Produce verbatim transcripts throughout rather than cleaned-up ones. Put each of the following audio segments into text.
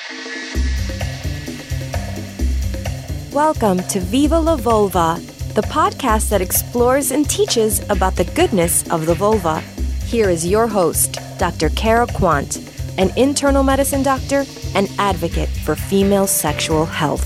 Welcome to Viva la Vulva, the podcast that explores and teaches about the goodness of the vulva. Here is your host, Doctor Kara Quant, an internal medicine doctor and advocate for female sexual health.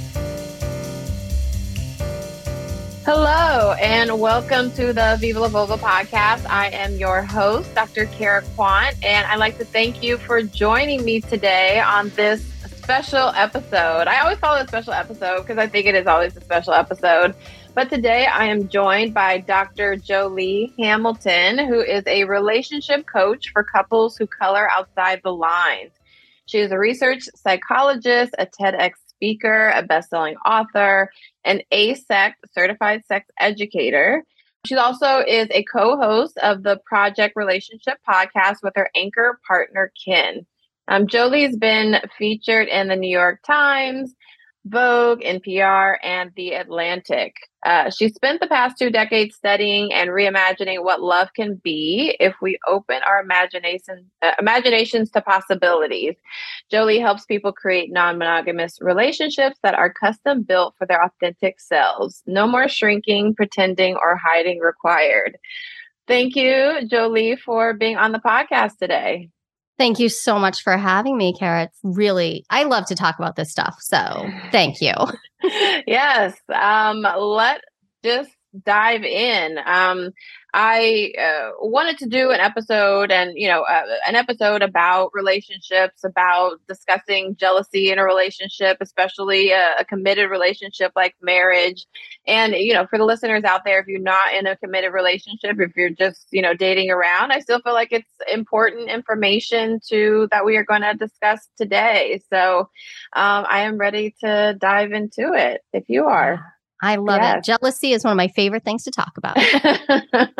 Hello, and welcome to the Viva la Vulva podcast. I am your host, Doctor Kara Quant, and I'd like to thank you for joining me today on this special episode. I always call it a special episode because I think it is always a special episode. But today I am joined by Doctor Jolie Hamilton, who is a relationship coach for couples who color outside the lines. She is a research psychologist, a TEDx speaker, a best-selling author, an A S E C certified sex educator. She also is a co-host of the Project Relationship podcast with her anchor partner, Ken. Um, Jolie's been featured in the New York Times, Vogue, N P R, and The Atlantic. Uh, she spent the past two decades studying and reimagining what love can be if we open our imagination, uh, imaginations to possibilities. Jolie helps people create non-monogamous relationships that are custom built for their authentic selves. No more shrinking, pretending, or hiding required. Thank you, Jolie, for being on the podcast today. Thank you so much for having me, Kara. It's really, I love to talk about this stuff. So thank you. Yes. Um, let's just dive in. Um, I uh, wanted to do an episode and, you know, uh, an episode about relationships, about discussing jealousy in a relationship, especially a, a committed relationship like marriage. And, you know, for the listeners out there, if you're not in a committed relationship, if you're just, you know, dating around, I still feel like it's important information to that we are going to discuss today. So um, I am ready to dive into it if you are. I love Yes. it. Jealousy is one of my favorite things to talk about. Let's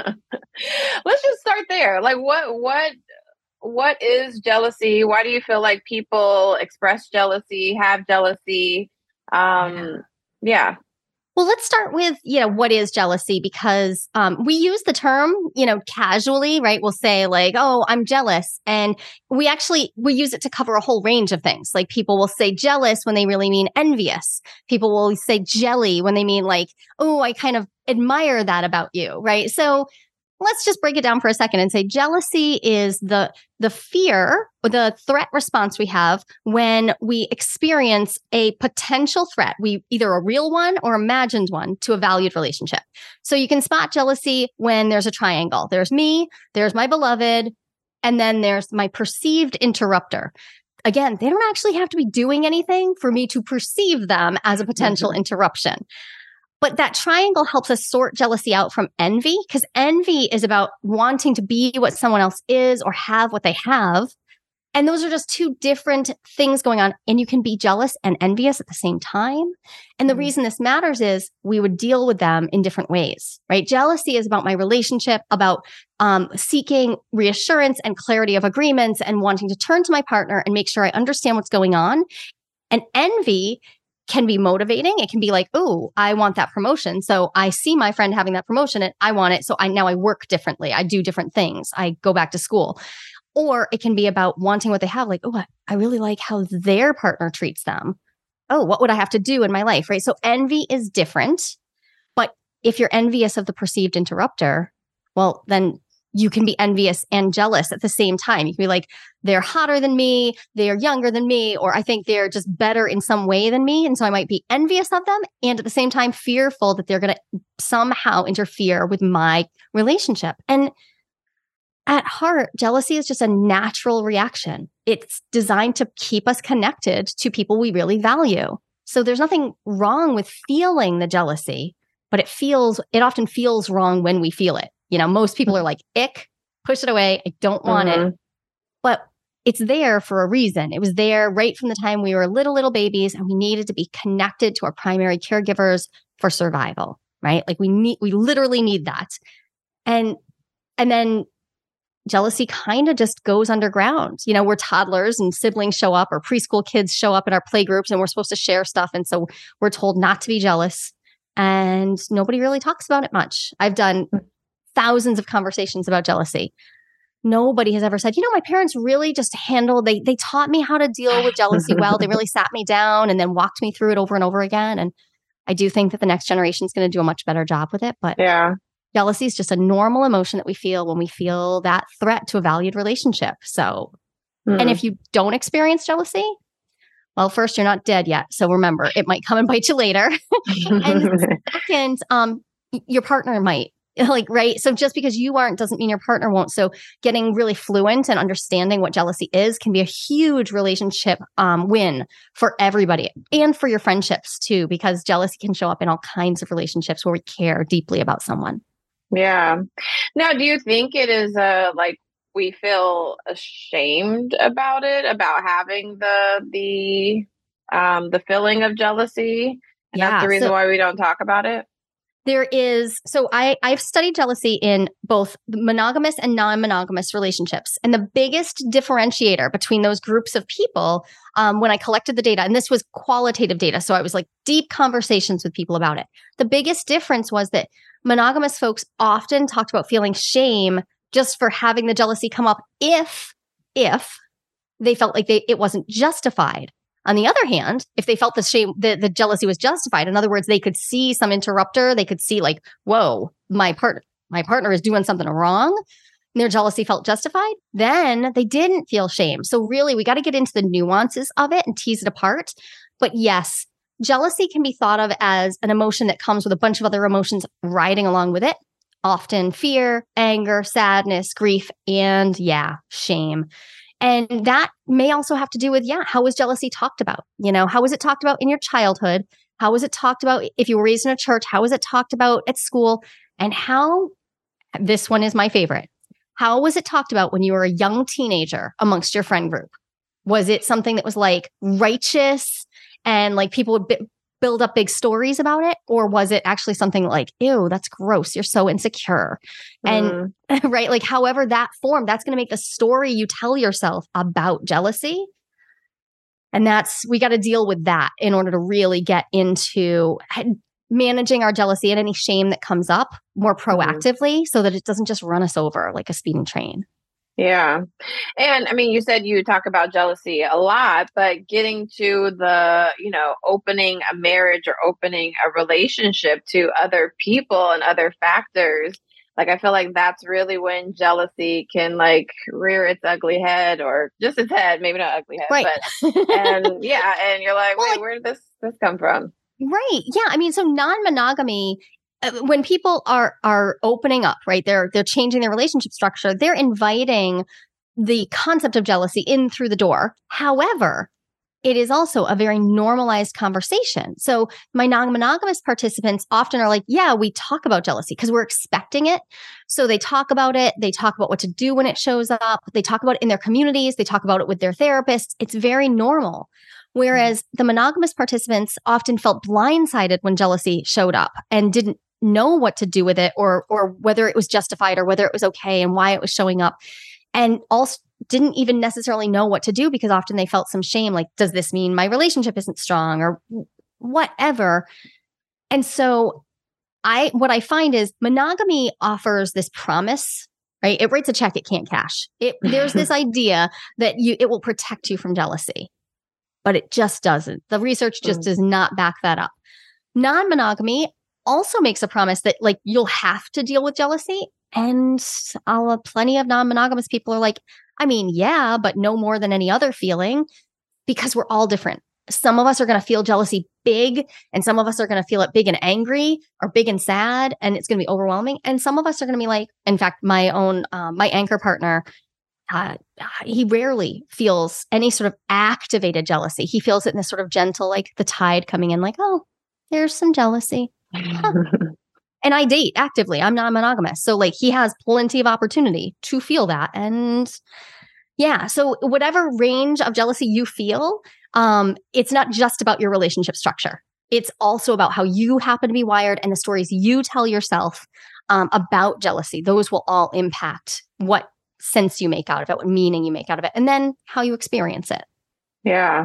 just start there. Like what what what is jealousy? Why do you feel like people express jealousy, have jealousy? Um yeah. Well, let's start with, you know, what is jealousy? Because um, we use the term, you know, casually, right? We'll say like, oh, I'm jealous. And we actually, we use it to cover a whole range of things. Like people will say jealous when they really mean envious. People will say jelly when they mean like, oh, I kind of admire that about you, right? So let's just break it down for a second and say jealousy is the the fear or the threat response we have when we experience a potential threat, we either a real one or imagined one to a valued relationship. So you can spot jealousy when there's a triangle. There's me, there's my beloved, and then there's my perceived interrupter. Again, they don't actually have to be doing anything for me to perceive them as a potential mm-hmm. interruption. But that triangle helps us sort jealousy out from envy, because envy is about wanting to be what someone else is or have what they have. And those are just two different things going on. And you can be jealous and envious at the same time. And the mm-hmm. reason this matters is we would deal with them in different ways, right? Jealousy is about my relationship, about um, seeking reassurance and clarity of agreements and wanting to turn to my partner and make sure I understand what's going on. And envy can be motivating. It can be like, oh, I want that promotion. So I see my friend having that promotion and I want it. So I now I work differently. I do different things. I go back to school. Or it can be about wanting what they have. Like, oh, I really like how their partner treats them. Oh, what would I have to do in my life? Right. So envy is different. But if you're envious of the perceived interrupter, well, then you can be envious and jealous at the same time. You can be like, they're hotter than me, they're younger than me, or I think they're just better in some way than me. And so I might be envious of them and at the same time fearful that they're going to somehow interfere with my relationship. And at heart, jealousy is just a natural reaction. It's designed to keep us connected to people we really value. So there's nothing wrong with feeling the jealousy, but it feels, it often feels wrong when we feel it. You know, most people are like, ick, push it away. I don't want mm-hmm. it. But it's there for a reason. It was there right from the time we were little, little babies, and we needed to be connected to our primary caregivers for survival, right? Like we need, we literally need that. And, and then jealousy kind of just goes underground. You know, we're toddlers and siblings show up or preschool kids show up in our play groups and we're supposed to share stuff. And so we're told not to be jealous and nobody really talks about it much. I've done thousands of conversations about jealousy. Nobody has ever said, you know, my parents really just handled, they they taught me how to deal with jealousy well. They really sat me down and then walked me through it over and over again. And I do think that the next generation is going to do a much better job with it. But yeah, jealousy is just a normal emotion that we feel when we feel that threat to a valued relationship. So, mm. and if you don't experience jealousy, well, first, you're not dead yet. So remember, it might come and bite you later. And second, um, your partner might. Like, right. So just because you aren't doesn't mean your partner won't. So getting really fluent and understanding what jealousy is can be a huge relationship um, win for everybody and for your friendships too, because jealousy can show up in all kinds of relationships where we care deeply about someone. Yeah. Now, do you think it is uh, like we feel ashamed about it, about having the the um, the feeling of jealousy? And yeah, that's the reason so- why we don't talk about it? There is, so I, I've studied jealousy in both monogamous and non-monogamous relationships. And the biggest differentiator between those groups of people, um, when I collected the data, and this was qualitative data, so I was like deep conversations with people about it. The biggest difference was that monogamous folks often talked about feeling shame just for having the jealousy come up if, if they felt like they it wasn't justified. On the other hand, if they felt the shame, the, the jealousy was justified, in other words, they could see some interrupter, they could see like, whoa, my partner, my partner is doing something wrong, and their jealousy felt justified, then they didn't feel shame. So really, we got to get into the nuances of it and tease it apart. But yes, jealousy can be thought of as an emotion that comes with a bunch of other emotions riding along with it, often fear, anger, sadness, grief, and yeah, shame. And that may also have to do with, yeah, how was jealousy talked about? You know, how was it talked about in your childhood? How was it talked about if you were raised in a church? How was it talked about at school? And how, this one is my favorite, how was it talked about when you were a young teenager amongst your friend group? Was it something that was like righteous and like people would bi- build up big stories about it? Or was it actually something like, ew, that's gross, you're so insecure? Mm. And right, like however that formed, that's going to make the story you tell yourself about jealousy. And that's, we got to deal with that in order to really get into managing our jealousy and any shame that comes up more proactively, mm. so that it doesn't just run us over like a speeding train. Yeah. And I mean, you said you talk about jealousy a lot, but getting to the, you know, opening a marriage or opening a relationship to other people and other factors, like, I feel like that's really when jealousy can like rear its ugly head, or just its head, maybe not ugly head, right. but, and yeah. And you're like, well, wait, like, where did this, this come from? Right. Yeah. I mean, so non-monogamy, when people are are opening up, right, they're they're changing their relationship structure, they're inviting the concept of jealousy in through the door. However, it is also a very normalized conversation. So my non-monogamous participants often are like, yeah, we talk about jealousy because we're expecting it. So they talk about it. They talk about what to do when it shows up. They talk about it in their communities. They talk about it with their therapists. It's very normal. Whereas the monogamous participants often felt blindsided when jealousy showed up and didn't know what to do with it, or or whether it was justified or whether it was okay and why it was showing up, and also didn't even necessarily know what to do because often they felt some shame, like, does this mean my relationship isn't strong or whatever? And so I what I find is monogamy offers this promise, right? It writes a check it can't cash. It there's this idea that you it will protect you from jealousy, but it just doesn't. The research just mm. does not back that up. Non-monogamy also makes a promise that like you'll have to deal with jealousy. And uh, plenty of non-monogamous people are like, I mean, yeah, but no more than any other feeling, because we're all different. Some of us are going to feel jealousy big, and some of us are going to feel it big and angry, or big and sad, and it's going to be overwhelming. And some of us are going to be like, in fact, my own, um, my anchor partner, uh, he rarely feels any sort of activated jealousy. He feels it in this sort of gentle, like the tide coming in, like, oh, there's some jealousy. Huh. And I date actively. I'm not monogamous. So like he has plenty of opportunity to feel that. And yeah, so whatever range of jealousy you feel, um, it's not just about your relationship structure. It's also about how you happen to be wired and the stories you tell yourself um, about jealousy. Those will all impact what sense you make out of it, what meaning you make out of it, and then how you experience it. Yeah.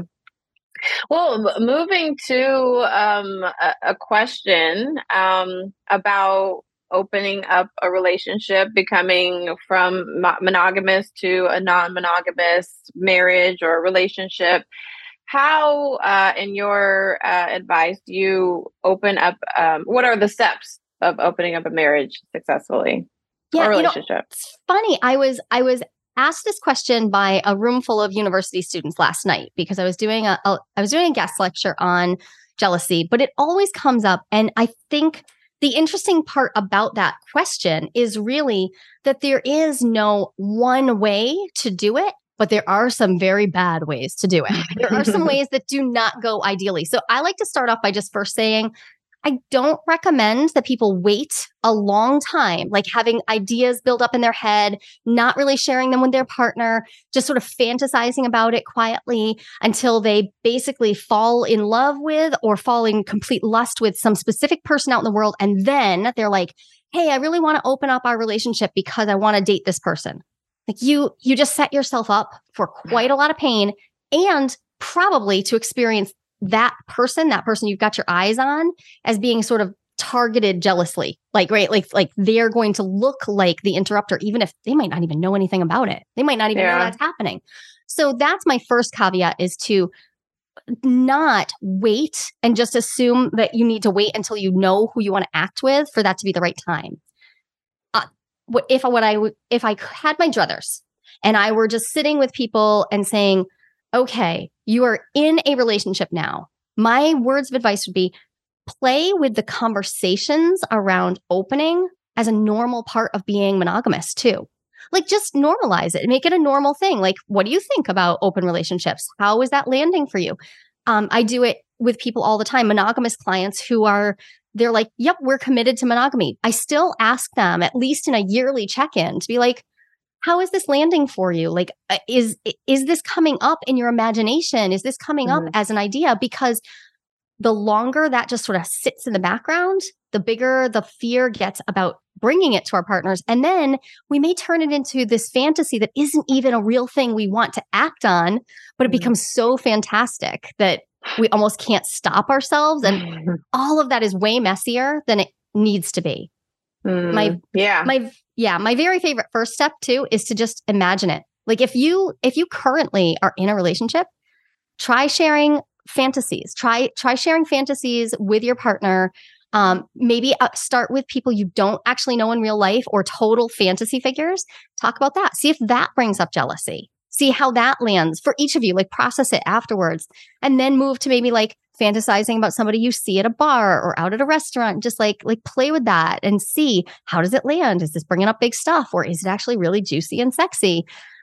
Well, moving to um, a, a question um, about opening up a relationship, becoming from mo- monogamous to a non-monogamous marriage or relationship. How, uh, in your uh, advice, do you open up? Um, what are the steps of opening up a marriage successfully Yeah, or you know, relationship? it's funny. I was I was asked this question by a room full of university students last night because I was doing a, a I was doing a guest lecture on jealousy, but it always comes up, and I think the interesting part about that question is really that there is no one way to do it, but there are some very bad ways to do it. There are some ways that do not go ideally. So I like to start off by just first saying, I don't recommend that people wait a long time, like having ideas build up in their head, not really sharing them with their partner, just sort of fantasizing about it quietly until they basically fall in love with or fall in complete lust with some specific person out in the world. And then they're like, hey, I really want to open up our relationship because I want to date this person. Like you, you just set yourself up for quite a lot of pain and probably to experience that person, that person you've got your eyes on as being sort of targeted jealously, like, right. Like, like they're going to look like the interrupter, even if they might not even know anything about it. They might not even Yeah. know that's happening. So that's my first caveat, is to not wait and just assume that you need to wait until you know who you want to act with for that to be the right time. Uh, what if what I would, if I had my druthers and I were just sitting with people and saying, okay, you are in a relationship now. My words of advice would be play with the conversations around opening as a normal part of being monogamous too. Like just normalize it and make it a normal thing. Like, what do you think about open relationships? How is that landing for you? Um, I do it with people all the time, monogamous clients who are, they're like, yep, we're committed to monogamy. I still ask them at least in a yearly check-in to be like, how is this landing for you? Like, uh, is is this coming up in your imagination? Is this coming Mhm. up as an idea? Because the longer that just sort of sits in the background, the bigger the fear gets about bringing it to our partners. And then we may turn it into this fantasy that isn't even a real thing we want to act on, but it Mhm. becomes so fantastic that we almost can't stop ourselves. And all of that is way messier than it needs to be. Mm, My yeah. My yeah, my very favorite first step too is to just imagine it. Like if you if you currently are in a relationship, try sharing fantasies. Try try sharing fantasies with your partner. Um, maybe uh, start with people you don't actually know in real life or total fantasy figures. Talk about that. See if that brings up jealousy. See how that lands for each of you. Like process it afterwards, and then move to maybe like fantasizing about somebody you see at a bar or out at a restaurant. Just like like play with that and see how does it land. Is this bringing up big stuff, or is it actually really juicy and sexy?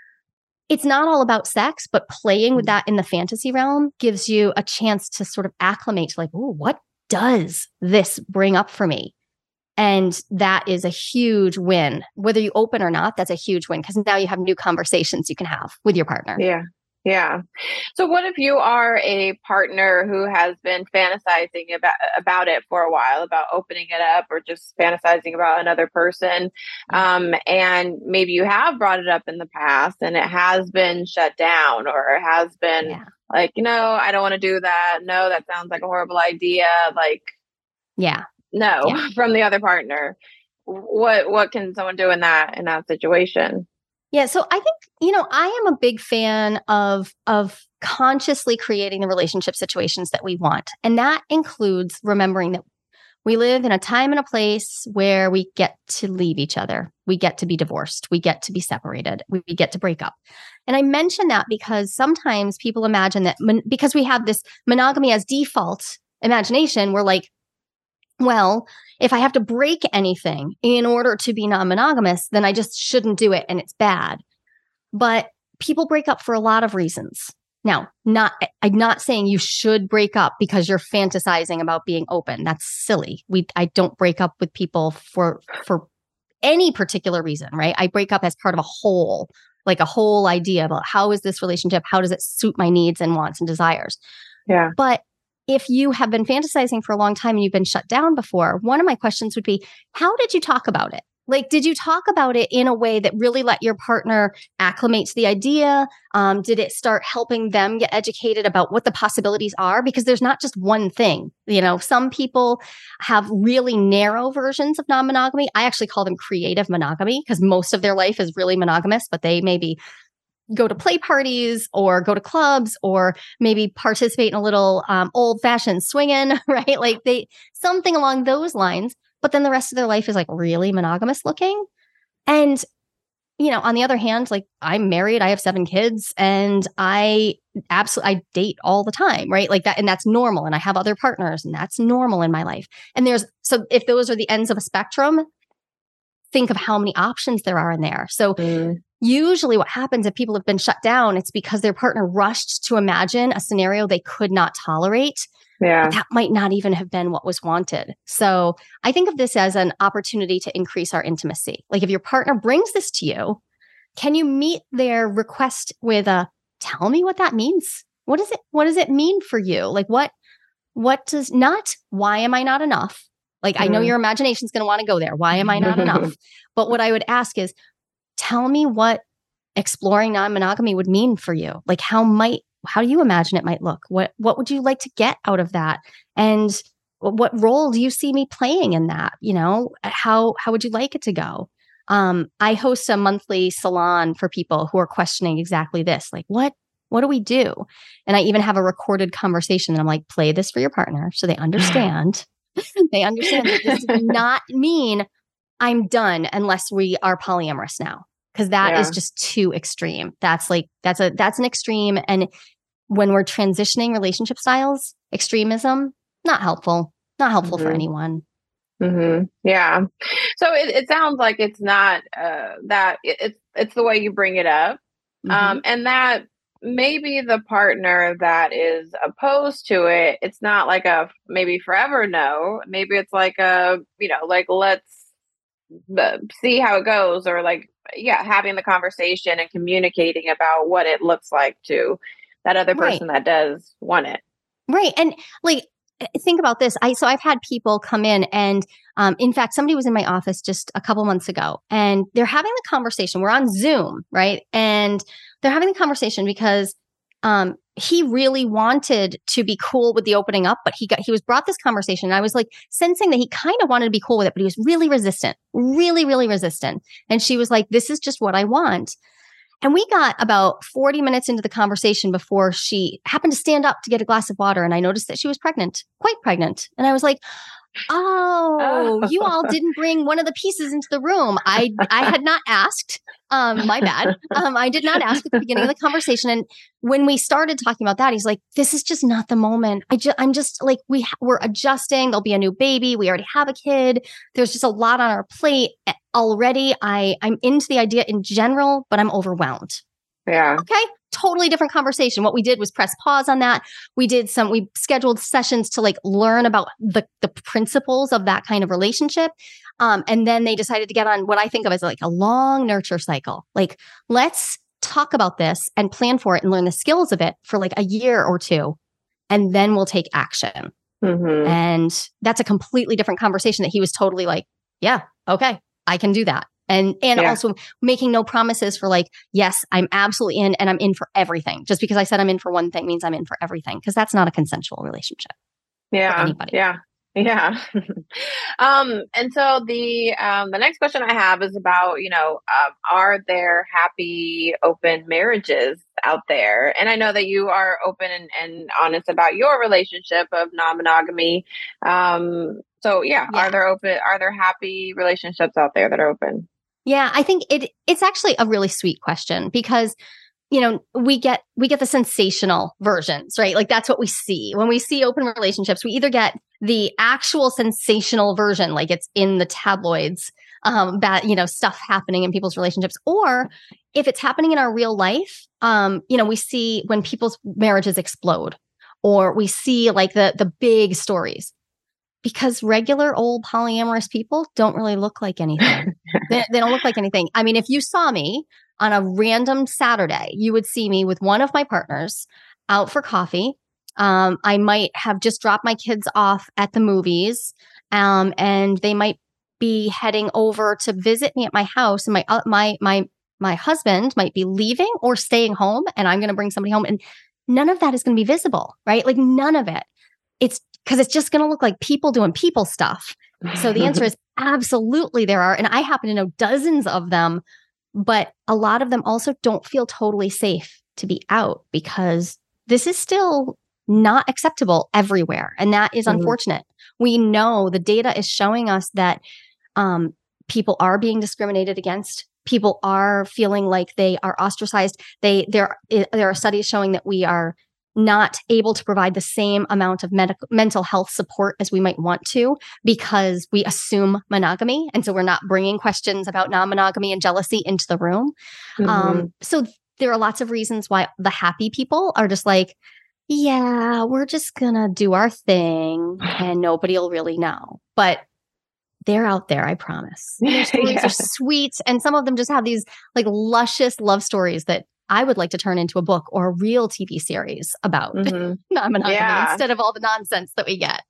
It's not all about sex, but playing with that in the fantasy realm gives you a chance to sort of acclimate to like, ooh, what does this bring up for me? And that is a huge win. Whether you open or not, that's a huge win because now you have new conversations you can have with your partner. Yeah. Yeah. So what if you are a partner who has been fantasizing about about it for a while, about opening it up or just fantasizing about another person, um, and maybe you have brought it up in the past and it has been shut down or it has been Yeah. like, no, I don't want to do that. No, that sounds like a horrible idea. Like, Yeah. no, Yeah. from the other partner. What what can someone do in that in that situation? Yeah. So I think, you know, I am a big fan of of consciously creating the relationship situations that we want. And that includes remembering that we live in a time and a place where we get to leave each other. We get to be divorced. We get to be separated. We, we get to break up. And I mention that because sometimes people imagine that mon- because we have this monogamy as default imagination, we're like, well, if I have to break anything in order to be non-monogamous, then I just shouldn't do it and it's bad. But people break up for a lot of reasons. Now, not I'm not saying you should break up because you're fantasizing about being open. That's silly. We I don't break up with people for for any particular reason, right? I break up as part of a whole, like a whole idea about how is this relationship? How does it suit my needs and wants and desires? Yeah. But if you have been fantasizing for a long time and you've been shut down before, one of my questions would be, how did you talk about it? Like, did you talk about it in a way that really let your partner acclimate to the idea? Um, did it start helping them get educated about what the possibilities are? Because there's not just one thing. You know, some people have really narrow versions of non-monogamy. I actually call them creative monogamy because most of their life is really monogamous, but they maybe go to play parties or go to clubs or maybe participate in a little um, old-fashioned swinging, right? Like they something along those lines. But then the rest of their life is like really monogamous looking. And, you know, on the other hand, like I'm married, I have seven kids and I absolutely, I date all the time, right? Like that. And that's normal. And I have other partners and that's normal in my life. And there's, so if those are the ends of a spectrum, think of how many options there are in there. So mm. usually what happens if people have been shut down, it's because their partner rushed to imagine a scenario they could not tolerate. Yeah. That might not even have been what was wanted. So I think of this as an opportunity to increase our intimacy. Like if your partner brings this to you, can you meet their request with a, tell me what that means? What is it? What does it mean for you? Like what, what does not, why am I not enough? Like mm. I know your imagination is going to want to go there. Why am I not enough? But what I would ask is, tell me what exploring non-monogamy would mean for you. Like how might, how do you imagine it might look? What what would you like to get out of that? And what role do you see me playing in that? You know, how how would you like it to go? Um, I host a monthly salon for people who are questioning exactly this. Like, what what do we do? And I even have a recorded conversation that I'm like, play this for your partner so they understand. They understand that this does not mean I'm done unless we are polyamorous now. Because that yeah. is just too extreme. That's like, that's a, that's an extreme. And when we're transitioning relationship styles, extremism, not helpful, not helpful mm-hmm. for anyone. Mm-hmm. Yeah. So it, it sounds like it's not, uh, that it, it's, it's the way you bring it up. Mm-hmm. Um, and that maybe the partner that is opposed to it, it's not like a maybe forever no. Maybe it's like a, you know, like let's uh, see how it goes, or like, yeah, having the conversation and communicating about what it looks like to that other person right. that does want it. Right. And like, think about this. I, so I've had people come in and, um, in fact, somebody was in my office just a couple months ago and they're having the conversation. We're on Zoom, right? And they're having the conversation because, um, he really wanted to be cool with the opening up, but he got, he was brought this conversation. And I was like sensing that he kind of wanted to be cool with it, but he was really resistant, really, really resistant. And she was like, this is just what I want. And we got about forty minutes into the conversation before she happened to stand up to get a glass of water. And I noticed that she was pregnant, quite pregnant. And I was like, oh, oh. you all didn't bring one of the pieces into the room. I I had not asked. Um, my bad. Um, I did not ask at the beginning of the conversation. And when we started talking about that, he's like, this is just not the moment. I just, I'm just like, we, ha- we're adjusting. There'll be a new baby. We already have a kid. There's just a lot on our plate already. I, I'm into the idea in general, but I'm overwhelmed. Yeah. Okay. Totally different conversation. What we did was press pause on that. We did some, we scheduled sessions to like learn about the, the principles of that kind of relationship. Um, and then they decided to get on what I think of as like a long nurture cycle. Like, let's talk about this and plan for it and learn the skills of it for like a year or two. And then we'll take action. Mm-hmm. And that's a completely different conversation that he was totally like, yeah, okay, I can do that. And and yeah. also making no promises for like, yes, I'm absolutely in and I'm in for everything. Just because I said I'm in for one thing means I'm in for everything. Because that's not a consensual relationship. Yeah. For anybody. Yeah. Yeah. um, and so the um, the next question I have is about, you know, um, are there happy, open marriages out there? And I know that you are open and, and honest about your relationship of non-monogamy. Um, so yeah, yeah, are there open, are there happy relationships out there that are open? Yeah, I think it it's actually a really sweet question because, you know, we get we get the sensational versions, right? Like that's what we see. When we see open relationships, we either get the actual sensational version, like it's in the tabloids, um, bad, you know, stuff happening in people's relationships, or if it's happening in our real life, um, you know, we see when people's marriages explode, or we see like the the big stories. Because regular old polyamorous people don't really look like anything. they, they don't look like anything. I mean, if you saw me on a random Saturday, you would see me with one of my partners out for coffee. Um, I might have just dropped my kids off at the movies, um, and they might be heading over to visit me at my house, and my uh, my my my husband might be leaving or staying home, and I'm going to bring somebody home, and none of that is going to be visible, right? Like none of it. It's because it's just going to look like people doing people stuff. So the answer is absolutely there are, and I happen to know dozens of them, but a lot of them also don't feel totally safe to be out because this is still not acceptable everywhere. And that is mm-hmm. unfortunate. We know the data is showing us that um, people are being discriminated against. People are feeling like they are ostracized. They there there are studies showing that we are not able to provide the same amount of medical mental health support as we might want to because we assume monogamy, and so we're not bringing questions about non-monogamy and jealousy into the room. Mm-hmm. Um, so there are lots of reasons why the happy people are just like, yeah, we're just gonna do our thing and nobody will really know. But they're out there, I promise. And their stories yeah. are sweet. And some of them just have these like luscious love stories that I would like to turn into a book or a real T V series about mm-hmm. non-monogamy yeah. instead of all the nonsense that we get.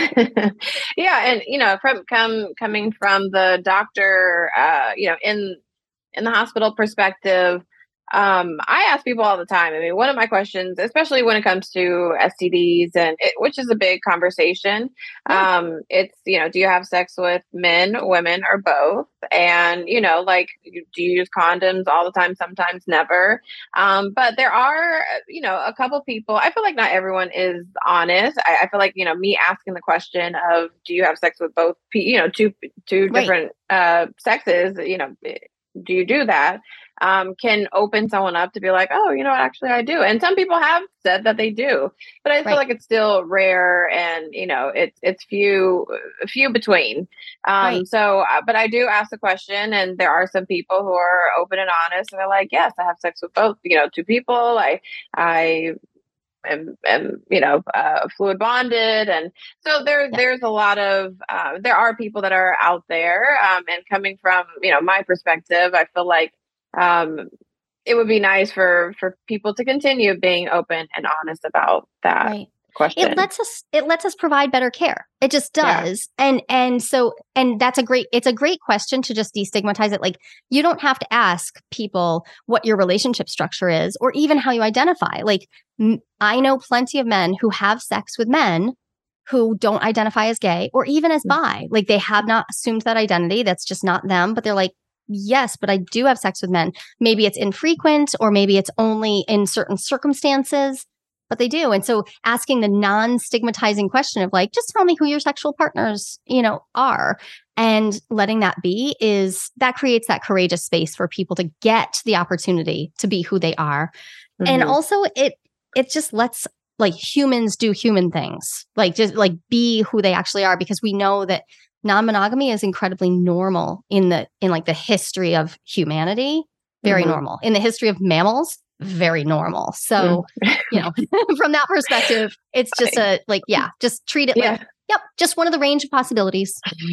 yeah. And, you know, from come coming from the doctor, uh, you know, in in the hospital perspective, Um, I ask people all the time. I mean, one of my questions, especially when it comes to S T Ds, and it, which is a big conversation, yeah. um, it's, you know, do you have sex with men, women, or both? And, you know, like, do you use condoms all the time? Sometimes never. Um, but there are, you know, a couple people, I feel like not everyone is honest. I, I feel like, you know, me asking the question of, do you have sex with both, you know, two, two right. different uh, sexes, you know, do you do that? Um, can open someone up to be like, oh, you know what, actually I do. And some people have said that they do, but I feel right. like it's still rare and, you know, it's, it's few, few between. Um, right. so, uh, but I do ask the question, and there are some people who are open and honest and they're like, yes, I have sex with both, you know, two people. I, I, am, am you know, uh, fluid bonded. And so there, yeah. there's a lot of, uh, there are people that are out there. Um, and coming from, you know, my perspective, I feel like, um, it would be nice for, for people to continue being open and honest about that right. question. It lets us, it lets us provide better care. It just does. Yeah. And, and so, and that's a great, it's a great question to just destigmatize it. Like, you don't have to ask people what your relationship structure is, or even how you identify. Like, m- I know plenty of men who have sex with men who don't identify as gay or even as mm-hmm. bi. Like, they have not assumed that identity. That's just not them, but they're like, yes, but I do have sex with men. Maybe it's infrequent, or maybe it's only in certain circumstances, but they do. And so asking the non-stigmatizing question of like, just tell me who your sexual partners, you know, are, and letting that be, is that creates that courageous space for people to get the opportunity to be who they are. Mm-hmm. And also it, it just lets like humans do human things, like just like be who they actually are, because we know that non-monogamy is incredibly normal in the in like the history of humanity. Very mm-hmm. normal in the history of mammals. Very normal. So, mm. you know, from that perspective, it's just a like, yeah, just treat it yeah. like, yep, just one of the range of possibilities.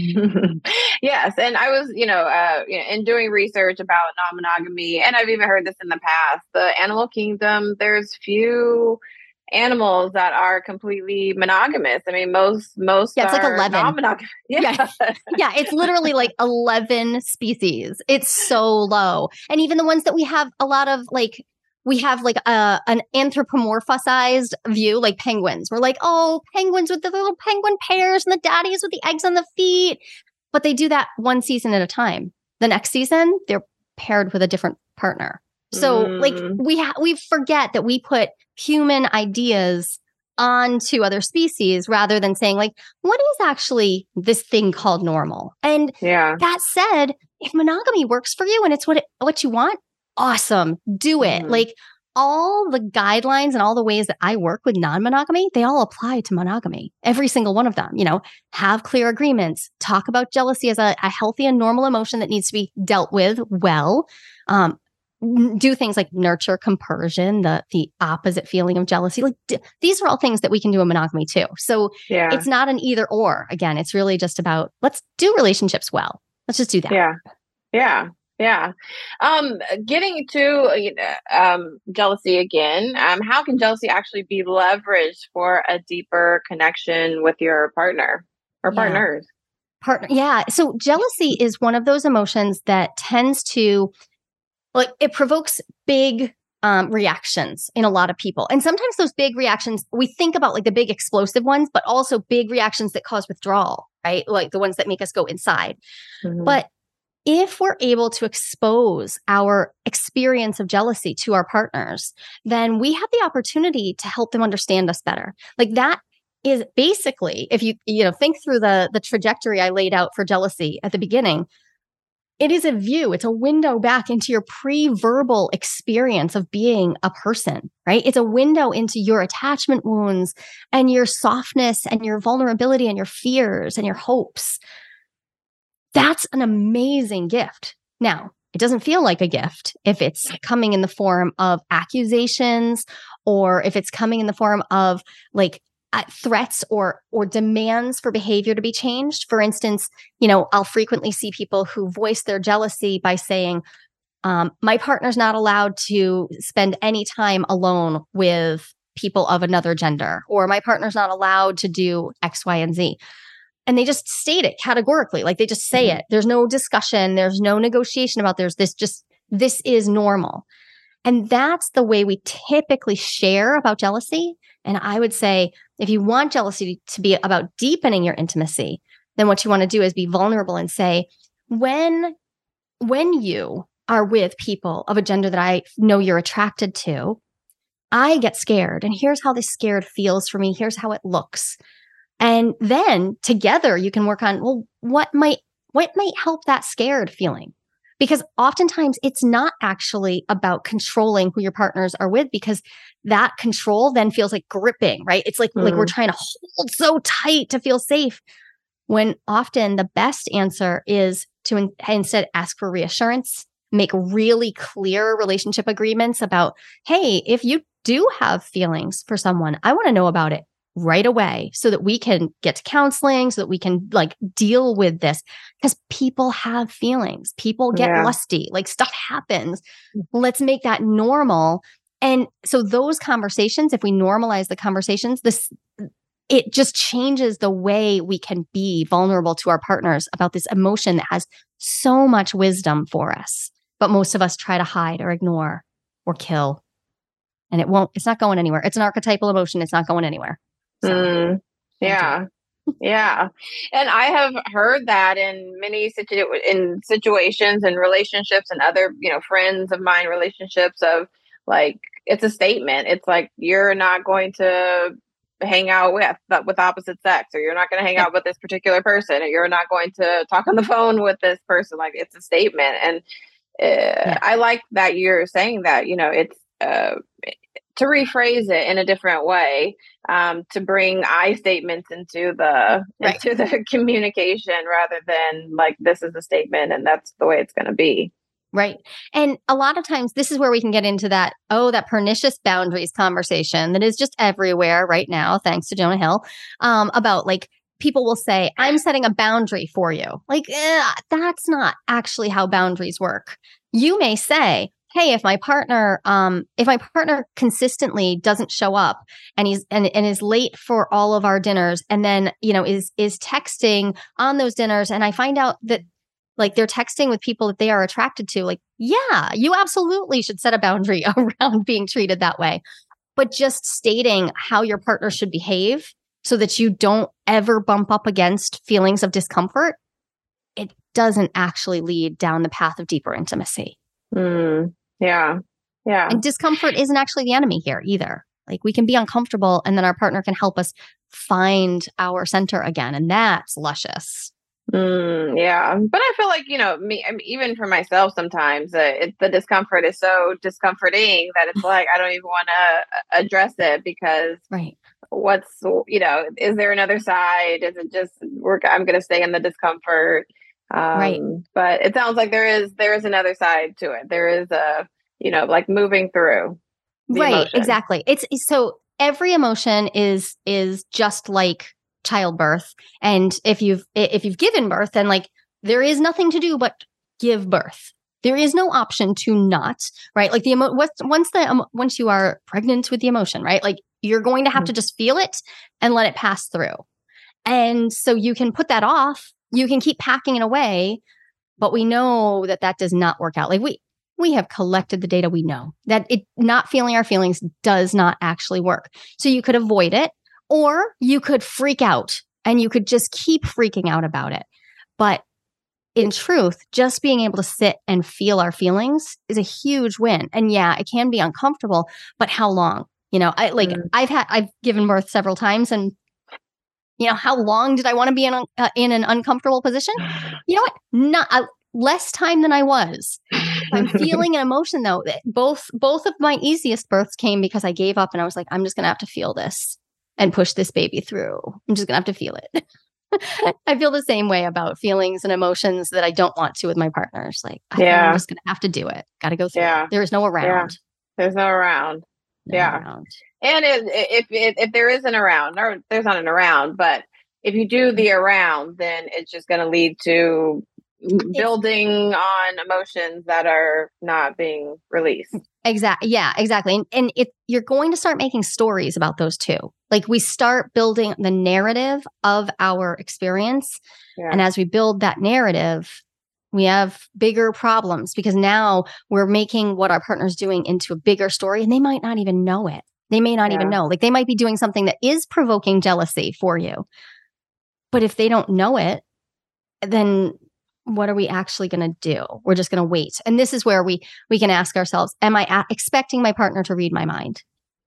Yes, and I was, you know, uh, you know, in doing research about non-monogamy, and I've even heard this in the past. The animal kingdom, there's few animals that are completely monogamous. I mean, most most yeah, it's like eleven. Non-monogamous. Yeah. yeah, yeah, it's literally like eleven species. It's so low, and even the ones that we have a lot of, like we have like a an anthropomorphized view, like penguins. We're like, oh, penguins with the little penguin pairs and the daddies with the eggs on the feet, but they do that one season at a time. The next season, they're paired with a different partner. So mm. like we ha- we forget that we put human ideas onto other species rather than saying like, what is actually this thing called normal? And yeah. that said, if monogamy works for you and it's what it, what you want, awesome, do it. Mm. Like all the guidelines and all the ways that I work with non-monogamy, they all apply to monogamy. Every single one of them, you know, have clear agreements, talk about jealousy as a, a healthy and normal emotion that needs to be dealt with well. Um, do things like nurture compersion, the the opposite feeling of jealousy. Like d- these are all things that we can do in monogamy too. So yeah. it's not an either or. Again, it's really just about let's do relationships well. Let's just do that. Yeah, yeah, yeah. Um, getting to you know, um, jealousy again. Um, how can jealousy actually be leveraged for a deeper connection with your partner or yeah. partners? partner. Yeah. So jealousy is one of those emotions that tends to, like, it provokes big um, reactions in a lot of people. And sometimes those big reactions, we think about like the big explosive ones, but also big reactions that cause withdrawal, right? Like the ones that make us go inside. Mm-hmm. But if we're able to expose our experience of jealousy to our partners, then we have the opportunity to help them understand us better. Like that is basically, if you, you know, think through the, the trajectory I laid out for jealousy at the beginning, it is a view, it's a window back into your pre-verbal experience of being a person, right? It's a window into your attachment wounds and your softness and your vulnerability and your fears and your hopes. That's an amazing gift. Now, it doesn't feel like a gift if it's coming in the form of accusations or if it's coming in the form of like uh, threats or or demands for behavior to be changed. For instance, you know, I'll frequently see people who voice their jealousy by saying, um, my partner's not allowed to spend any time alone with people of another gender, or my partner's not allowed to do X, Y, and Z. And they just state it categorically, like they just say mm-hmm. it. There's no discussion. There's no negotiation about there's this just, this is normal. And that's the way we typically share about jealousy. And I would say, if you want jealousy to be about deepening your intimacy, then what you want to do is be vulnerable and say, when, when you are with people of a gender that I know you're attracted to, I get scared. And here's how this scared feels for me. Here's how it looks. And then together you can work on, well, what might, what might help that scared feeling? Because oftentimes it's not actually about controlling who your partners are with, because that control then feels like gripping, right? It's like, mm. like we're trying to hold so tight to feel safe, when often the best answer is to in- instead ask for reassurance, make really clear relationship agreements about, hey, if you do have feelings for someone, I want to know about it right away so that we can get to counseling, so that we can like deal with this, because people have feelings, people get yeah. lusty, like stuff happens. Let's make that normal. And so those conversations, if we normalize the conversations, this, it just changes the way we can be vulnerable to our partners about this emotion that has so much wisdom for us, but most of us try to hide or ignore or kill. And it won't, it's not going anywhere. It's an archetypal emotion. It's not going anywhere. So, mm, yeah. Yeah. And I have heard that in many situ- in situations and relationships and other, you know, friends of mine, relationships of like, it's a statement. It's like, you're not going to hang out with, with opposite sex, or you're not going to hang out with this particular person, or you're not going to talk on the phone with this person. Like, it's a statement. And uh, yeah. I like that you're saying that, you know, it's, uh, to rephrase it in a different way, um, to bring I statements into the right. into the communication, rather than like, this is a statement and that's the way it's going to be. Right. And a lot of times this is where we can get into that, oh, that pernicious boundaries conversation that is just everywhere right now, thanks to Jonah Hill, um, about like, people will say, I'm setting a boundary for you. Like, eh, that's not actually how boundaries work. You may say, hey, if my partner, um, if my partner consistently doesn't show up and he's and, and is late for all of our dinners, and then, you know, is is texting on those dinners, and I find out that like they're texting with people that they are attracted to, like, yeah, you absolutely should set a boundary around being treated that way. But just stating how your partner should behave so that you don't ever bump up against feelings of discomfort, it doesn't actually lead down the path of deeper intimacy. Mm. Yeah. Yeah. And discomfort isn't actually the enemy here either. Like, we can be uncomfortable and then our partner can help us find our center again. And that's luscious. Mm, yeah. But I feel like, you know, me, I mean, even for myself, sometimes uh, it, the discomfort is so discomforting that it's like, I don't even want to address it, because right. what's, you know, is there another side? Is it just work? I'm going to stay in the discomfort. Um, right. But it sounds like there is, there is another side to it. There is a, you know, like moving through. Right. Emotion. Exactly. It's so every emotion is, is just like childbirth. And if you've, if you've given birth, then like there is nothing to do but give birth. There is no option to not, right? Like the emo- once the, um, once you are pregnant with the emotion, right? Like you're going to have mm-hmm. to just feel it and let it pass through. And so you can put that off You can keep packing it away, but we know that that does not work out. Like we, we have collected the data. We know that it not feeling our feelings does not actually work. So you could avoid it, or you could freak out and you could just keep freaking out about it. But in truth, just being able to sit and feel our feelings is a huge win. And yeah, it can be uncomfortable, but how long? You know, I like, mm. I've had, I've given birth several times, and you know, how long did I want to be in, a, uh, in an uncomfortable position? You know what? Not uh, less time than I was. I'm feeling an emotion though. Both, both of my easiest births came because I gave up and I was like, I'm just going to have to feel this and push this baby through. I'm just going to have to feel it. I feel the same way about feelings and emotions that I don't want to with my partners. Like, I yeah. I'm just going to have to do it. Got to go through yeah. it. There is no around. Yeah. There's no around. No yeah. Around. And if, if, if, if there is an around, or there's not an around, but if you do the around, then it's just going to lead to building on emotions that are not being released. Exactly. Yeah, exactly. And, and if you're going to start making stories about those two, like we start building the narrative of our experience. Yeah. And as we build that narrative, we have bigger problems because now we're making what our partner's doing into a bigger story, and they might not even know it. They may not yeah. even know. Like they might be doing something that is provoking jealousy for you. But if they don't know it, then what are we actually going to do? We're just going to wait. And this is where we we can ask ourselves, am I a- expecting my partner to read my mind?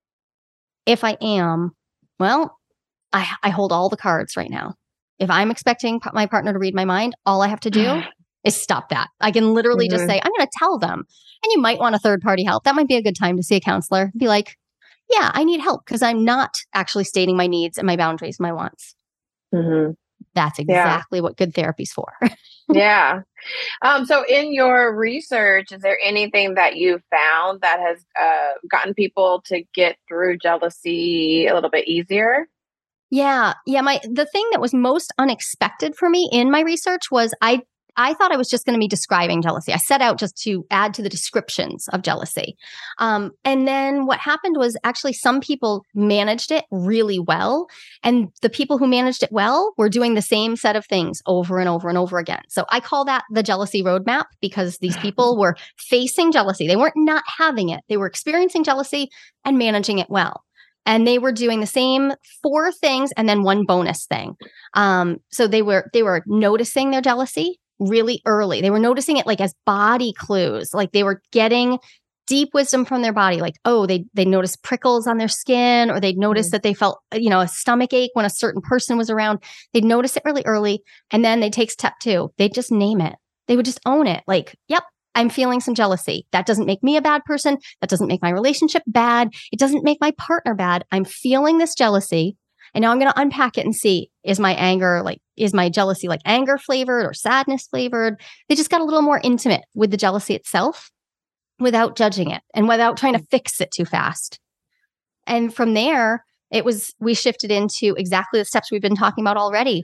If I am, well, I, I hold all the cards right now. If I'm expecting p- my partner to read my mind, all I have to do is stop that. I can literally mm-hmm. just say, I'm going to tell them. And you might want a third party help. That might be a good time to see a counselor. Be like, yeah, I need help because I'm not actually stating my needs and my boundaries, my wants. Mm-hmm. That's exactly yeah. what good therapy's for. yeah. Um, so in your research, is there anything that you found that has uh, gotten people to get through jealousy a little bit easier? Yeah. Yeah. My, the thing that was most unexpected for me in my research was I, I thought I was just going to be describing jealousy. I set out just to add to the descriptions of jealousy. Um, and then what happened was actually some people managed it really well. And the people who managed it well were doing the same set of things over and over and over again. So I call that the jealousy roadmap because these people were facing jealousy. They weren't not having it. They were experiencing jealousy and managing it well. And they were doing the same four things and then one bonus thing. Um, so they were they were noticing their jealousy really early. They were noticing it like as body clues, like they were getting deep wisdom from their body. Like, oh, they they noticed prickles on their skin, or they'd notice mm-hmm. that they felt, you know, a stomach ache when a certain person was around. They'd notice it really early. And then they'd take step two. They'd just name it. They would just own it. Like, yep, I'm feeling some jealousy. That doesn't make me a bad person. That doesn't make my relationship bad. It doesn't make my partner bad. I'm feeling this jealousy. And now I'm going to unpack it and see, is my anger like, is my jealousy like anger flavored or sadness flavored? They just got a little more intimate with the jealousy itself without judging it and without trying to fix it too fast. And from there, it was, we shifted into exactly the steps we've been talking about already.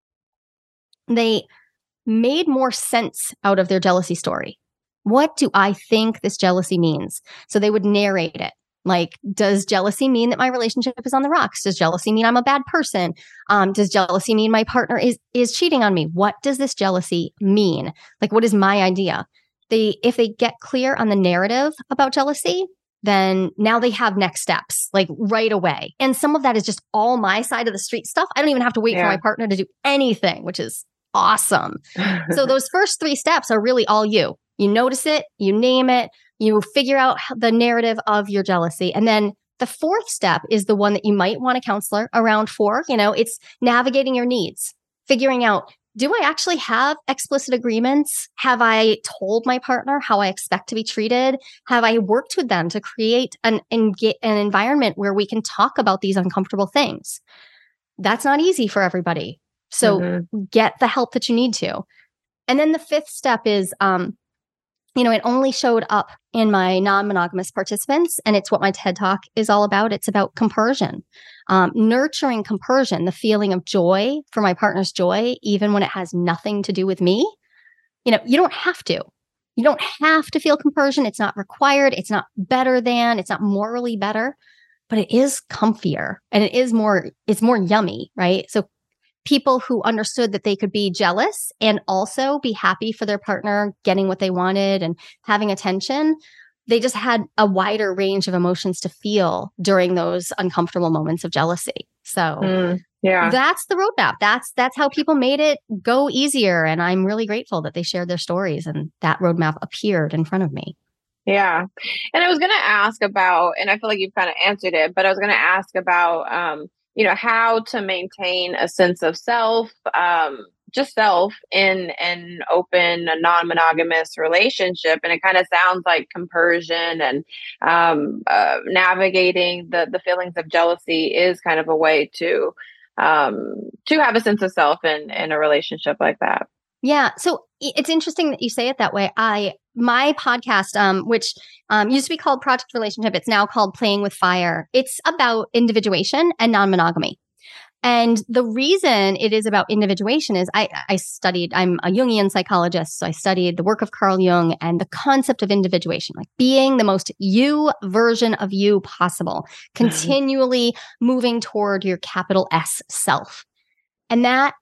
They made more sense out of their jealousy story. What do I think this jealousy means? So they would narrate it. Like, does jealousy mean that my relationship is on the rocks? Does jealousy mean I'm a bad person? Um, does jealousy mean my partner is is cheating on me? What does this jealousy mean? Like, what is my idea? They, if they get clear on the narrative about jealousy, then now they have next steps, like right away. And some of that is just all my side of the street stuff. I don't even have to wait yeah. for my partner to do anything, which is awesome. So those first three steps are really all you. You notice it, you name it, you figure out the narrative of your jealousy. And then the fourth step is the one that you might want a counselor around for. You know, it's navigating your needs, figuring out, do I actually have explicit agreements? Have I told my partner how I expect to be treated? Have I worked with them to create an, an environment where we can talk about these uncomfortable things? That's not easy for everybody. So mm-hmm. get the help that you need to. And then the fifth step is, um, you know, it only showed up in my non-monogamous participants, and it's what my TED Talk is all about. It's about compersion, um, nurturing compersion, the feeling of joy for my partner's joy, even when it has nothing to do with me. You know, you don't have to. You don't have to feel compersion. It's not required. It's not better than. It's not morally better, but it is comfier and it is more. It's more yummy, right? So people who understood that they could be jealous and also be happy for their partner getting what they wanted and having attention. They just had a wider range of emotions to feel during those uncomfortable moments of jealousy. So Mm, yeah. that's the roadmap. That's that's how people made it go easier. And I'm really grateful that they shared their stories and that roadmap appeared in front of me. Yeah. And I was going to ask about, and I feel like you've kind of answered it, but I was going to ask about, um, you know, how to maintain a sense of self, um, just self in an open, non-monogamous relationship. And it kind of sounds like compersion and um, uh, navigating the the feelings of jealousy is kind of a way to um, to have a sense of self in in a relationship like that. Yeah. So it's interesting that you say it that way. I, my podcast, um, which um, used to be called Project Relationship, it's now called Playing with Fire. It's about individuation and non-monogamy. And the reason it is about individuation is I, I studied, I'm a Jungian psychologist. So I studied the work of Carl Jung and the concept of individuation, like being the most you version of you possible, continually moving toward your capital S self. And that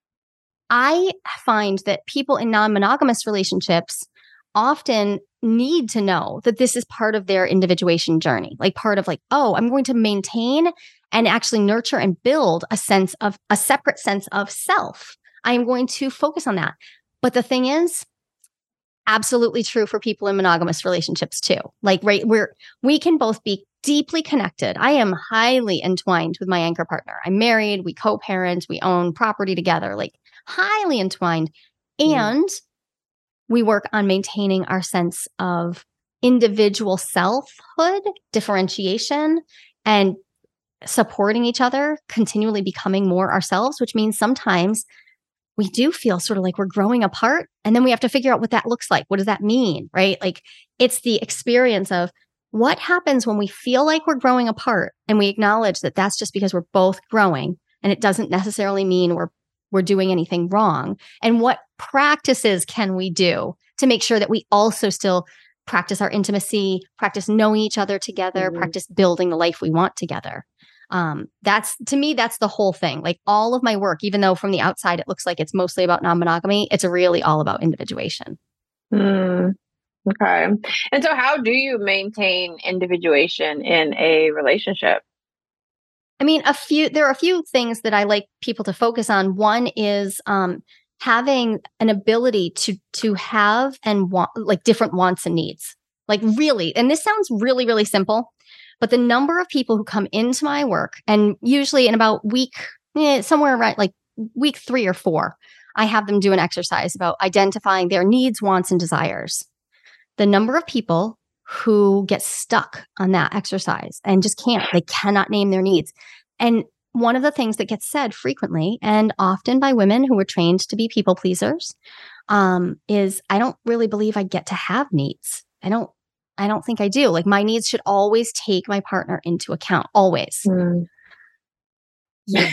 I find that people in non-monogamous relationships often need to know that this is part of their individuation journey, like part of like, oh, I'm going to maintain and actually nurture and build a sense of a separate sense of self. I am going to focus on that. But the thing is, absolutely true for people in monogamous relationships too. Like, right, we're, we can both be deeply connected. I am highly entwined with my anchor partner. I'm married, we co-parent, we own property together, like highly entwined. And mm. we work on maintaining our sense of individual selfhood, differentiation, and supporting each other, continually becoming more ourselves, which means sometimes we do feel sort of like we're growing apart. And then we have to figure out what that looks like. What does that mean? Right? Like it's the experience of what happens when we feel like we're growing apart and we acknowledge that that's just because we're both growing. And it doesn't necessarily mean we're we're doing anything wrong. And what practices can we do to make sure that we also still practice our intimacy, practice knowing each other together, mm-hmm. practice building the life we want together? Um, that's, to me, that's the whole thing. Like all of my work, even though from the outside it looks like it's mostly about non-monogamy, it's really all about individuation. Mm, okay. And so how do you maintain individuation in a relationship? I mean, a few, there are a few things that I like people to focus on. One is um, having an ability to, to have and want, like different wants and needs. Like really, and this sounds really, really simple, but the number of people who come into my work, and usually in about week, eh, somewhere around like week three or four, I have them do an exercise about identifying their needs, wants, and desires. The number of people who get stuck on that exercise and just can't, they cannot name their needs. And one of the things that gets said frequently and often by women who are trained to be people pleasers um, is, I don't really believe I get to have needs. I don't, I don't think I do. Like my needs should always take my partner into account, always. Mm. Yeah.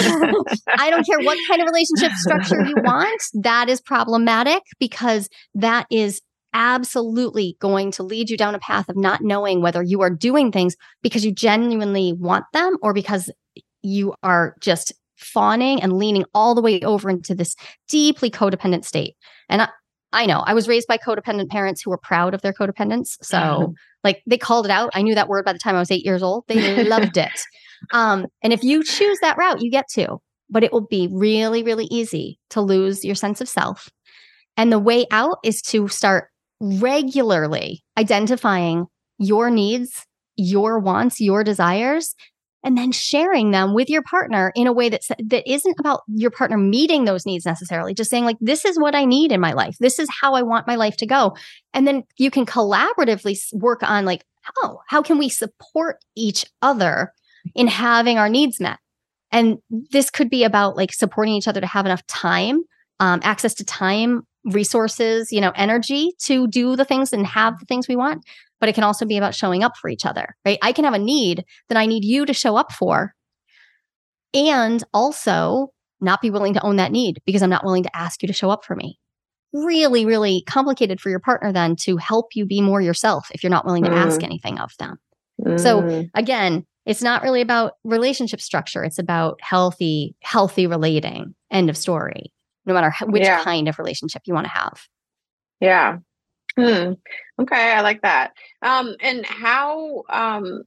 I don't care what kind of relationship structure you want. That is problematic because that is absolutely going to lead you down a path of not knowing whether you are doing things because you genuinely want them or because you are just fawning and leaning all the way over into this deeply codependent state. And I, I know I was raised by codependent parents who were proud of their codependence. So mm-hmm. like they called it out. I knew that word by the time I was eight years old. They loved it. Um, and if you choose that route, you get to, but it will be really, really easy to lose your sense of self. And the way out is to start regularly identifying your needs, your wants, your desires, and then sharing them with your partner in a way that's, that isn't about your partner meeting those needs necessarily, just saying like, this is what I need in my life. This is how I want my life to go. And then you can collaboratively work on like, oh, how can we support each other in having our needs met? And this could be about like supporting each other to have enough time, um, access to time, resources, you know, energy to do the things and have the things we want. But it can also be about showing up for each other, right? I can have a need that I need you to show up for and also not be willing to own that need because I'm not willing to ask you to show up for me. Really, really complicated for your partner then to help you be more yourself if you're not willing to mm. ask anything of them. Mm. So again, It's not really about relationship structure. It's about healthy, healthy relating. End of story. No matter how, which Yeah. kind of relationship you want to have. Yeah. Hmm. Okay. I like that. Um, and how, um,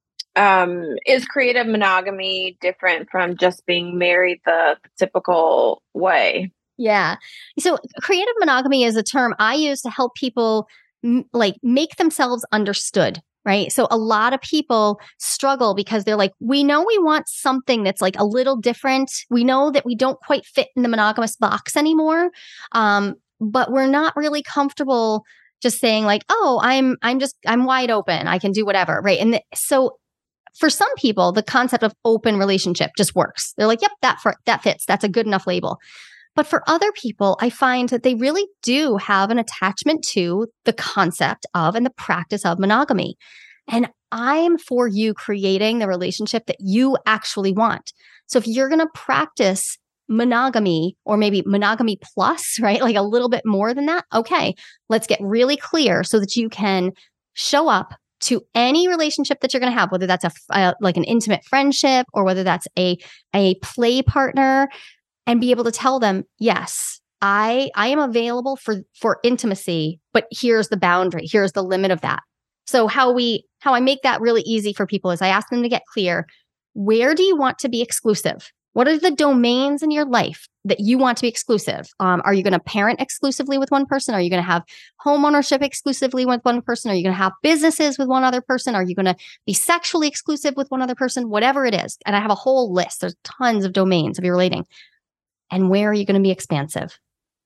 um, is creative monogamy different from just being married the typical way? Yeah. So creative monogamy is a term I use to help people m- like make themselves understood. Right. So a lot of people struggle because they're like, we know we want something that's like a little different. We know that we don't quite fit in the monogamous box anymore. Um, but we're not really comfortable just saying like, oh, I'm, I'm just, I'm wide open. I can do whatever. Right. And th- so for some people, the concept of open relationship just works. They're like, yep, that, for, that fits. That's a good enough label. But for other people, I find that they really do have an attachment to the concept of and the practice of monogamy. And I'm for you creating the relationship that you actually want. So if you're going to practice monogamy or maybe monogamy plus, right? Like a little bit more than that. Okay, let's get really clear so that you can show up to any relationship that you're going to have, whether that's a, a like an intimate friendship or whether that's a a play partner, and be able to tell them, yes, I I am available for for intimacy, but here's the boundary, here's the limit of that. So how we how I make that really easy for people is I ask them to get clear, where do you want to be exclusive? What are the domains in your life that you want to be exclusive? Um, are you going to parent exclusively with one person? Are you going to have home ownership exclusively with one person? Are you going to have businesses with one other person? Are you going to be sexually exclusive with one other person? Whatever it is. And I have a whole list. There's tons of domains of your relating. And where are you going to be expansive?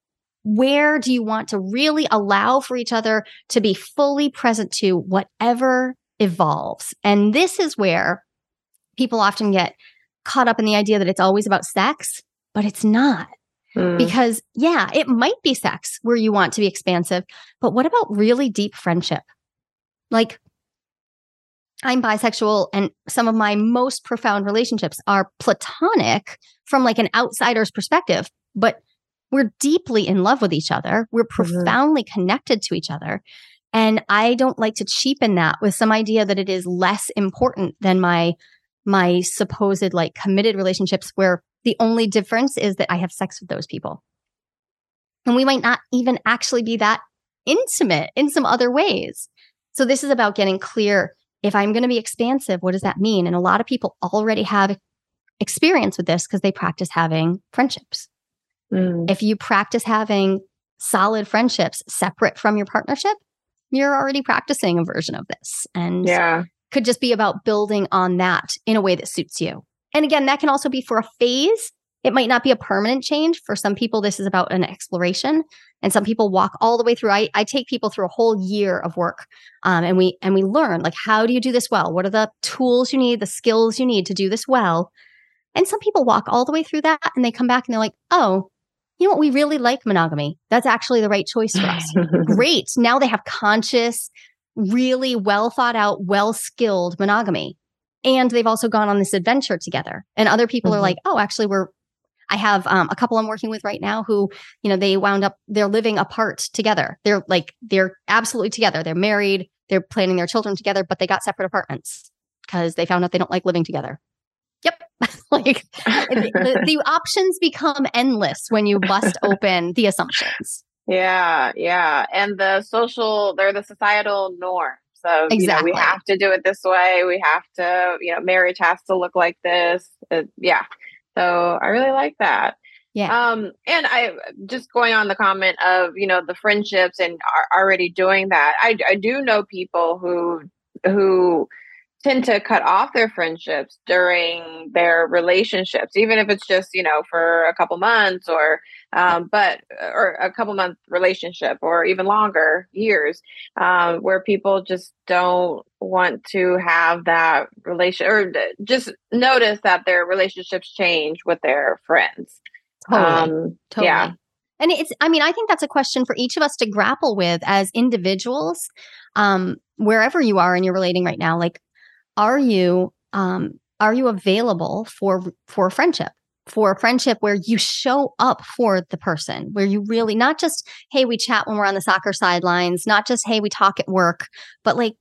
Where do you want to really allow for each other to be fully present to whatever evolves? And this is where people often get caught up in the idea that it's always about sex, but it's not. Mm. Because, yeah, it might be sex where you want to be expansive, but what about really deep friendship? Like, I'm bisexual, and some of my most profound relationships are platonic from like an outsider's perspective, but we're deeply in love with each other. We're profoundly mm-hmm. connected to each other. And I don't like to cheapen that with some idea that it is less important than my my supposed like committed relationships where the only difference is that I have sex with those people. And we might not even actually be that intimate in some other ways. So this is about getting clear. If I'm going to be expansive, what does that mean? And a lot of people already have experience with this because they practice having friendships. Mm. If you practice having solid friendships separate from your partnership, you're already practicing a version of this. And yeah. could just be about building on that in a way that suits you. And again, that can also be for a phase. It might not be a permanent change. For some people, this is about an exploration. And some people walk all the way through. I, I take people through a whole year of work. Um, and we and we learn, like, how do you do this well? What are the tools you need, the skills you need to do this well? And some people walk all the way through that and they come back and they're like, oh, you know what? We really like monogamy. That's actually the right choice for us. Great. Now they have conscious, really well thought out, well skilled monogamy. And they've also gone on this adventure together. And other people mm-hmm. are like, oh, actually, we're, I have um, a couple I'm working with right now who, you know, they wound up, they're living apart together. They're like, they're absolutely together. They're married. They're planning their children together, but they got separate apartments because they found out they don't like living together. Yep. Like the, the options become endless when you bust open the assumptions. Yeah. Yeah. And the social, they're the societal norm. So, exactly. you know, we have to do it this way. We have to, you know, marriage has to look like this. Uh, yeah. So I really like that. Yeah. Um, and I just going on the comment of, you know, the friendships and are already doing that. I, I do know people who, who tend to cut off their friendships during their relationships, even if it's just, you know, for a couple months or, um, but, or a couple month relationship or even longer years, um, where people just don't want to have that relation or just notice that their relationships change with their friends. Totally. Um, totally. Yeah. And it's, I mean, I think that's a question for each of us to grapple with as individuals, um, wherever you are and you're relating right now. Like, are you, um, are you available for, for a friendship, for a friendship where you show up for the person, where you really, not just, hey, we chat when we're on the soccer sidelines, not just, hey, we talk at work, but like,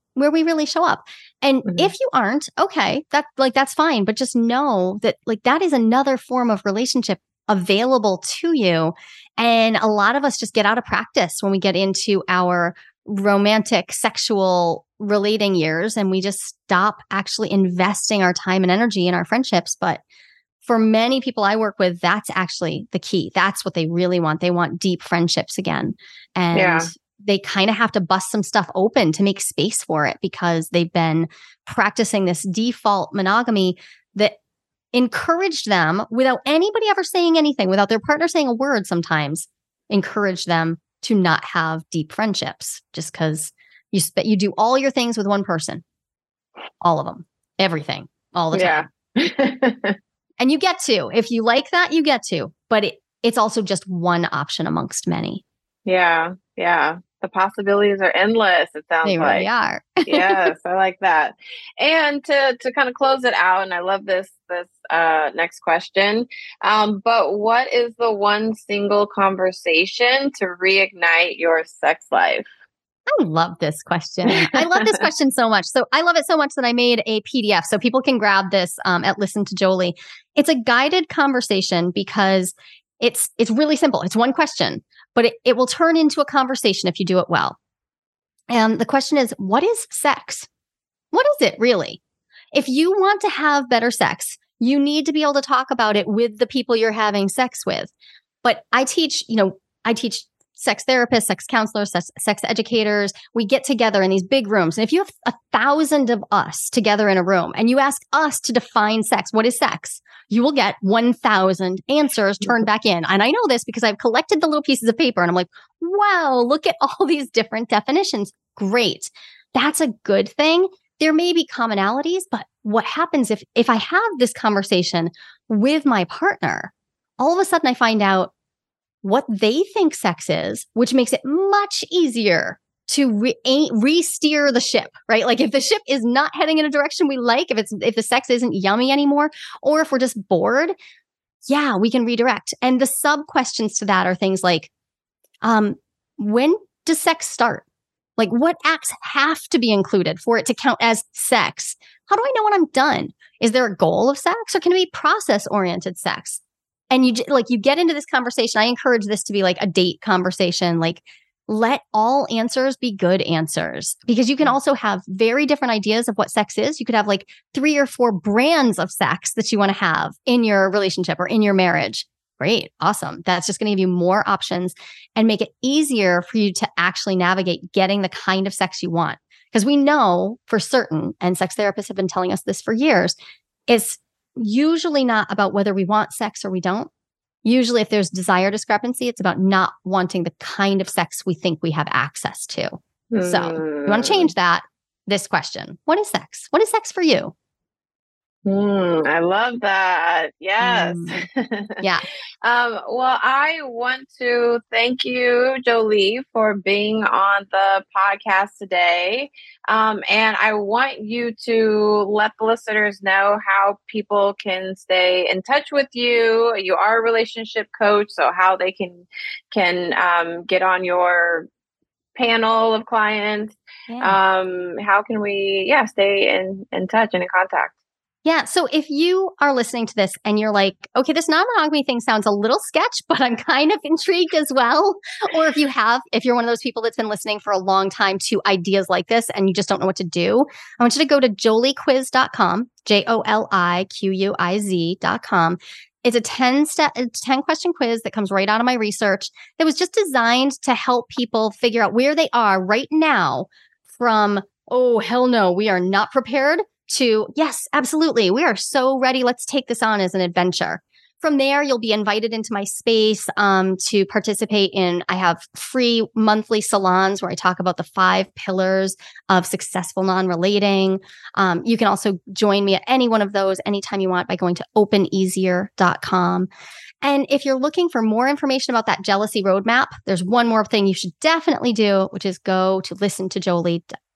where we really show up. And Mhm. if you aren't, okay, that like that's fine. But just know that like that is another form of relationship available to you. And a lot of us just get out of practice when we get into our romantic, sexual relating years, and we just stop actually investing our time and energy in our friendships. But for many people I work with, that's actually the key. That's what they really want. They want deep friendships again. And Yeah. they kind of have to bust some stuff open to make space for it because they've been practicing this default monogamy that encouraged them without anybody ever saying anything, without their partner saying a word sometimes, encourage them to not have deep friendships just because you sp- you do all your things with one person, all of them, everything, all the time. Yeah. And you get to, if you like that, you get to, but it, it's also just one option amongst many. Yeah. Yeah. The possibilities are endless, it sounds They like. really are. Yes, I like that. And to to kind of close it out, and I love this this uh, next question. Um, but what is the one single conversation to reignite your sex life? I love this question. I love this question so much. So I love it so much that I made a P D F so people can grab this um, at Listen to Jolie. It's a guided conversation because it's it's really simple. It's one question, but it, it will turn into a conversation if you do it well. And the question is, what is sex? What is it really? If you want to have better sex, you need to be able to talk about it with the people you're having sex with. But I teach, you know, I teach sex therapists, sex counselors, sex, sex educators. We get together in these big rooms. And if you have a thousand of us together in a room and you ask us to define sex, what is sex? You will get one thousand answers turned back in. And I know this because I've collected the little pieces of paper and I'm like, wow, look at all these different definitions. Great. That's a good thing. There may be commonalities, but what happens if, if I have this conversation with my partner, all of a sudden I find out what they think sex is, which makes it much easier to re- re-steer the ship, right? Like if the ship is not heading in a direction we like, if it's if the sex isn't yummy anymore, or if we're just bored, yeah, we can redirect. And the sub questions to that are things like, um, when does sex start? Like what acts have to be included for it to count as sex? How do I know when I'm done? Is there a goal of sex or can it be process-oriented sex? And you like you get into this conversation. I encourage this to be like a date conversation. Like let all answers be good answers because you can also have very different ideas of what sex is. You could have like three or four brands of sex that you want to have in your relationship or in your marriage. Great. Awesome. That's just going to give you more options and make it easier for you to actually navigate getting the kind of sex you want. Because we know for certain, and sex therapists have been telling us this for years, it's usually not about whether we want sex or we don't. Usually if there's desire discrepancy, it's about not wanting the kind of sex we think we have access to. Hmm. So you want to change that, this question, what is sex? What is sex for you? Mm, I love that. Yes. Mm, yeah. um, well, I want to thank you, Jolie, for being on the podcast today. Um, and I want you to let the listeners know how people can stay in touch with you. You are a relationship coach, so how they can can um, get on your panel of clients. Yeah. Um, how can we, yeah, stay in, in touch and in contact? Yeah. So if you are listening to this and you're like, okay, this non-monogamy thing sounds a little sketch, but I'm kind of intrigued as well. Or if you have, if you're one of those people that's been listening for a long time to ideas like this and you just don't know what to do, I want you to go to jolie quiz dot com, J O L I Q U I Z dot com. It's a ten step, ten question quiz that comes right out of my research that was just designed to help people figure out where they are right now from, oh, hell no, we are not prepared, to, yes, absolutely. We are so ready. Let's take this on as an adventure. From there, you'll be invited into my space um, to participate in, I have free monthly salons where I talk about the five pillars of successful non-relating. Um, you can also join me at any one of those anytime you want by going to open easier dot com. And if you're looking for more information about that jealousy roadmap, there's one more thing you should definitely do, which is go to listen to jolie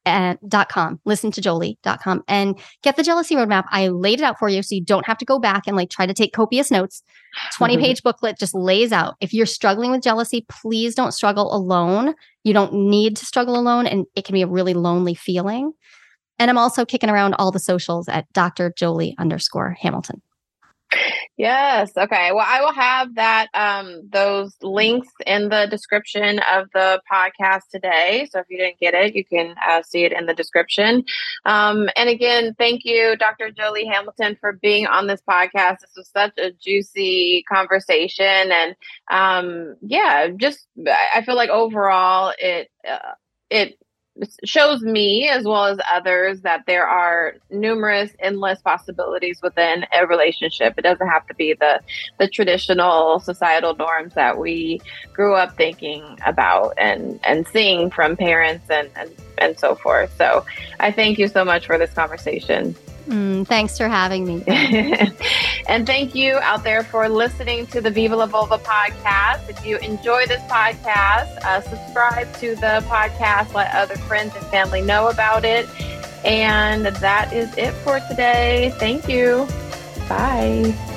dot com, listen to jolie dot com, and get the jealousy roadmap. I laid it out for you so you don't have to go back and like try to take copious notes. twenty page booklet just lays out. If you're struggling with jealousy, please don't struggle alone. You don't need to struggle alone, and it can be a really lonely feeling. And I'm also kicking around all the socials at Doctor Jolie underscore Hamilton. Yes. Okay. Well, I will have that, um, those links in the description of the podcast today. So if you didn't get it, you can uh, see it in the description. Um, and again, thank you, Doctor Jolie Hamilton, for being on this podcast. This was such a juicy conversation. And um, yeah, just, I feel like overall it, uh, it, shows me as well as others that there are numerous endless possibilities within a relationship. It doesn't have to be the the traditional societal norms that we grew up thinking about and and seeing from parents and and, and so forth. So I thank you so much for this conversation. Mm, thanks for having me. And thank you out there for listening to the Viva La Vulva podcast. If you enjoy this podcast, uh, subscribe to the podcast, let other friends and family know about it. And that is it for today. Thank you. Bye.